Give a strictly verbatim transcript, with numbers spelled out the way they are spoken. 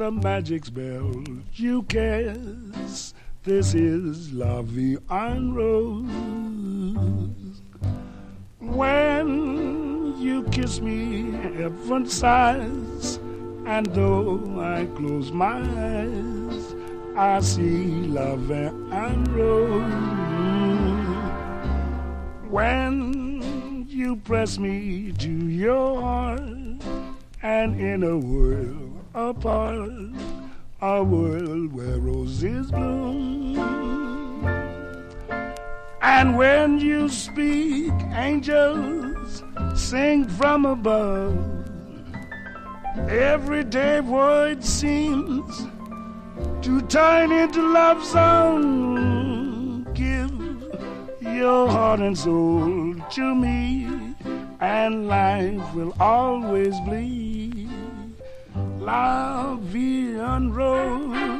the magic spell you cast. This is La Vie en Rose. When you kiss me, heaven sighs, and though I close my eyes, I see La Vie en Rose. When you press me to your heart, and in a world apart, a world where roses bloom. And when you speak, angels sing from above. Everyday void seems to turn into love song. Give your heart and soul to me, and life will always bleed La Vie en Rose.